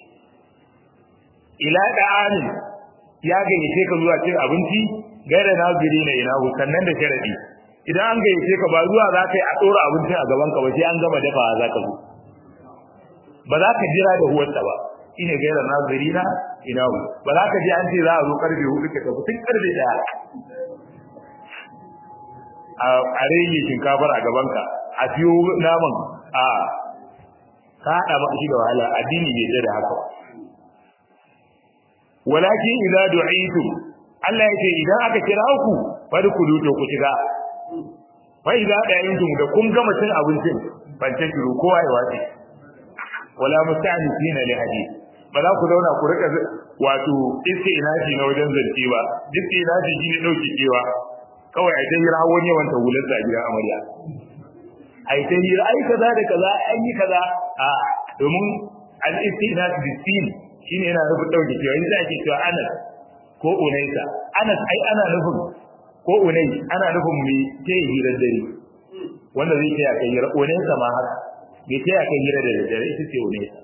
ila da'anin ya gayyace ka zuwa cin abinci gaira naziri na ina sannan da sharadi idan an gayyace ka ba zuwa za ka yi a tsora abinci a gaban ka ba sai an gama dafawa za ka zo ba za ka jira da huwarsa ba shine gaira naziri na ina ba za ka ji an ce za a zo karfe hudu ka tafi tun karfe daya a rage shinkafar a gaban ka a siyo naman a ka haɗa maka shi da wahala addini bai da haka walakin idza du'itum Allah yake idan aka kira ku fadkhulu to ku shiga fa idza da'intum da kun gama cin abincin ban ta shiru kowa ya wace wala musta'nisina li hadith ba za ku zauna ku rika wato istinaji na wajen zance ba istinaji shine dauki kewa kawai a dai rawo ne wanda hular da gidan amarya ai sai yi ai kaza da kaza an yi kaza a domin al-istinaj bi sin shine yana nufin dauke cewa yanzu ake cewa Anas ko Unaisa Anas ai ana nufin ko Unais ana nufin mai tayi hirar dare wanda zai taya kai hirar Unaisa ma haka bai taya kai hirar da dare ita ce Unaisa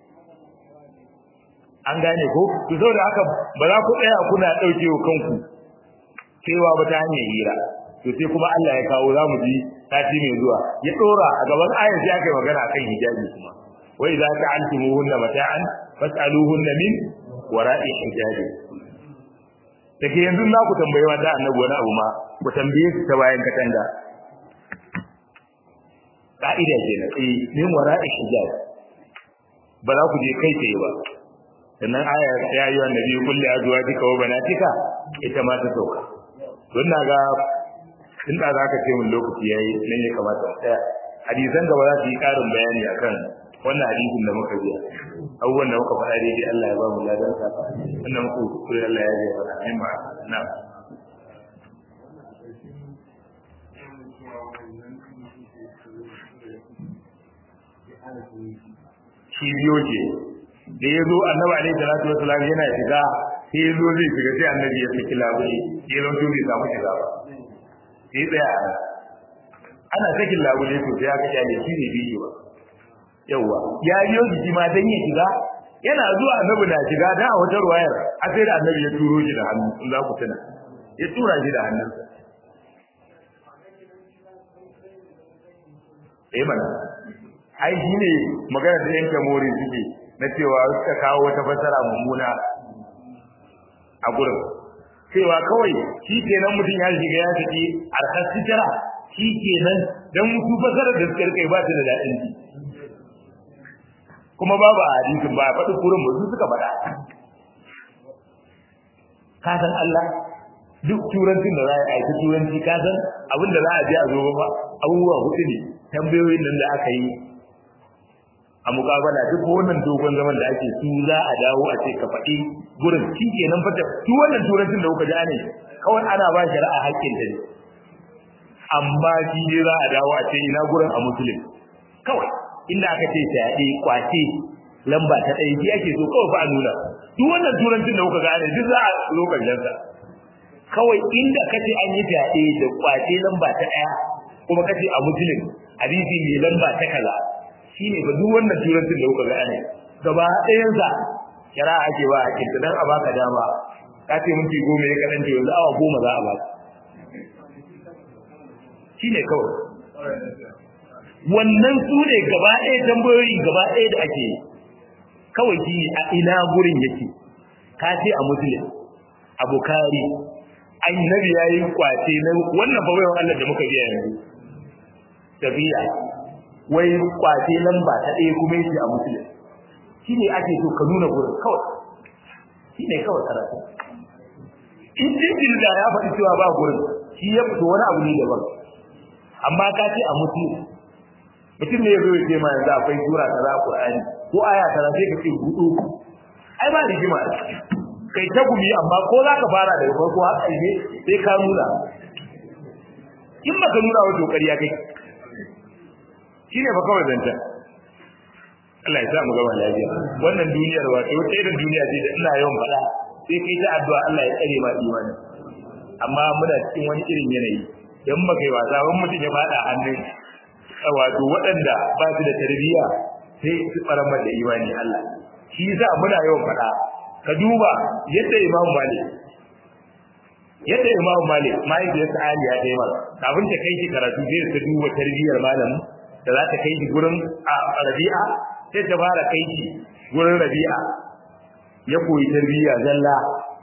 an gane ko to saboda haka ba za ku tsaya kuna dauke wa kanku cewa ba ta hanyar hira to sai kuma Allah ya kawo zamu ji sati mai zuwa ya dora a gaban ayar sai aka yi magana akan hijabi kuma wa idza ta'altumuhunna mata'an fas'aluhunna min wara'i hijabi take yanzu na ku tambaye wa da annabi wani abu ma ku tambaye su ta bayan katanga ka'ida kenan eh min wara'i hijabi ba za ku je kai tsaye ba sannan aya ya yi wa nabi kulli azwajika wa banatika ita ma ta sauka don naga in da zaka ce mun lokaci yayi nan ya kamata mu tsaya hadisan gaba za su yi karin bayani akan wannan hadisin da muka biya abubuwan da muka faɗa dai Allah ya ba mu ladan sa wannan ku kuri Allah ya yi mana amin ma na shi biyo ce da ya zo annabi alaihi salatu wasallam yana shiga sai ya zo zai shiga sai annabi ya saki labari ya zo bai samu shiga ba sai tsaya ana sakin labule to sai aka kyale shi ne biyo ba yawa ya biyo jiki ma dan ya shiga yana zuwa annabi na shiga da a wata ruwayar a sai da annabi ya turo shi da hannu in za ku tuna ya tura shi da hannunsa eh mana ai shi ne magana da yanke mori suke na cewa suka kawo wata fasara mummuna a gurin cewa kawai shi kenan mutum ya shiga ya tafi arhar sitira shi kenan dan mutu fasarar da suka kai ba ta da daɗin ji kuma babu a hadisin ba faɗi kurin mutum suka faɗa ka san Allah duk turancin da za a aiki turanci ka san abin da za a je a zo ba abubuwa hudu ne tambayoyin nan da aka yi a mukabala duk wannan dogon zaman da ake su za a dawo a ce ka faɗi gurin shi kenan fata su wannan turancin da kuka ji ne kawai ana ba shari'a haƙƙin ta ne amma shi ne za a dawo a ce ina gurin a musulun kawai inda aka ce fyaɗe kwace lamba ta ɗaya shi ake so kawai fa a nuna duk wannan turancin da kuka gane duk za a zo ƙarshen sa kawai inda kace an yi fyaɗe da kwace lamba ta ɗaya kuma kace a musulun hadisi mai lamba ta kaza shine ba duk wannan turancin da kuka gane gaba ɗayan sa kira ake ba hakin dan a baka dama ka ce minti goma ya kadan ce yanzu awa goma za a baka shine kawai wannan su ne gaba ɗaya tambayoyi gaba ɗaya da ake yi kawai shi a ina gurin yake ka ce a muslim a bukari annabi yayi kwace na wannan fa wayan Allah da muka biya yanzu tabiya wai kwace lamba ta ɗaya kuma yake a muslim shine ake so ka nuna gurin kawai shine kawai karatu in din da ya faɗi cewa ba gurin shi ya fito wani abu ne daban amma ka ce a muslim mutum ne yazo ya ce ma yanzu akwai sura ta Qur'ani ko aya ta sai ka ce hudu ai ba rigima kai ta gumi amma ko za ka fara daga farko har ƙarshe sai ka nuna in ba ka nuna wa to ƙarya kai shine ba kawai zanta Allah ya sa mu gaba lafiya wannan duniyar wato wata irin duniya ce da ina yawan faɗa sai kai ta addu'a Allah ya tsare ma imani amma muna cikin wani irin yanayi dan ba kai wasa ban mutum ya faɗa hannun wato waɗanda ba su da tarbiyya sai su faramar da imani Allah shi yasa muna yawan faɗa ka duba yadda Imam Malik yadda Imam Malik mai da Ali ya kai masa kafin ta kai shi karatu sai ta duba tarbiyyar malamin da za ta kai shi gurin Rabi'a sai ta fara kai shi gurin Rabi'a ya koyi tarbiyya zalla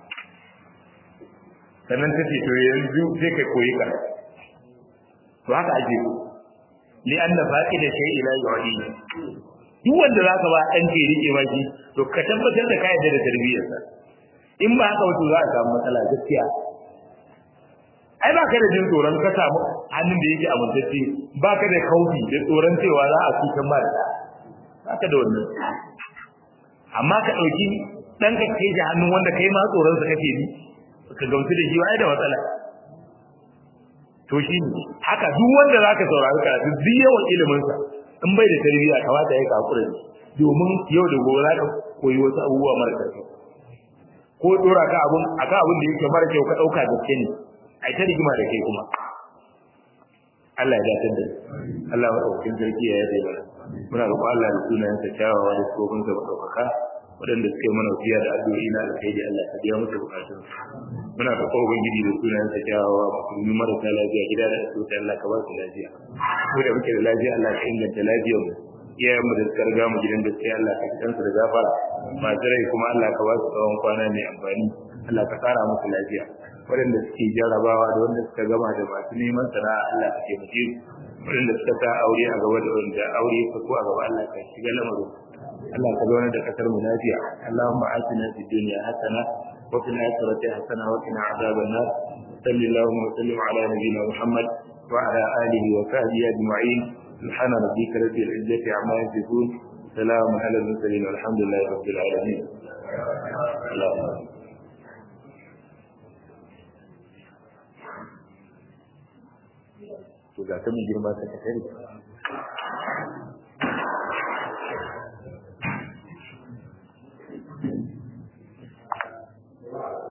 sannan ta ce to yanzu sai kai koyi ka to haka ake so li anna faqida shay'in la yu'di duk wanda zaka ba dan ke rike baki to ka tabbatar da kai da tarbiyyarsa in ba haka wato za a samu matsala gaskiya ai ba ka da jin tsoron ka samu hannun da yake amintacce ba ka da kaufi da tsoron cewa za a cutar ma da ba ka da wannan amma ka dauki dan ka kai shi hannun wanda kai ma tsoron sa kake bi ka gamsu da shi ai da matsala to shi ne haka duk wanda zaka saurari karatu duk yawan ilimin sa in bai da tarbiyya kamata ya kakura domin yau da gobe za ka koyi wasu abubuwa marasa kyau ko dora ka abun aka abun da yake mara kyau ka dauka gaske ne ai ta rigima da kai kuma Allah ya dace da Allah ya dauki sarki ya yabe mana muna roƙon Allah da sunayen sa kyawawa da tsohon sa daukaka wadanda suke mana wasiya da addu'o'i na alkhairi Allah ya biya musu bukatun muna roƙon ubangiji da sunayen sa kyawawa musulmi marasa lafiya gida da asibiti Allah ka ba su lafiya ko da muke da lafiya Allah ka inganta lafiyar mu iyayen mu da suka riga mu gidan gaskiya Allah ka kidan su da gafara masu rai kuma Allah ka ba su tsawon kwana mai amfani Allah ka kara musu lafiya waɗanda suke jarrabawa da wanda suka gama da masu neman sana'a Allah ka taimake su waɗanda suka sa aure a gaba da wanda aure ka ko a gaba Allah ka shiga lamarin Allah ka zauna da kasar mu lafiya Allahumma atina fid dunya hasana wa fil akhirati hasana wa qina adhaban nar sallallahu wa sallim ala nabiyyina Muhammad wa ala alihi wa sahbihi ajma'in سبحان ربك رب العزة عما يصفون سلام على المرسلين والحمد لله رب العالمين to ga ta mai girma ta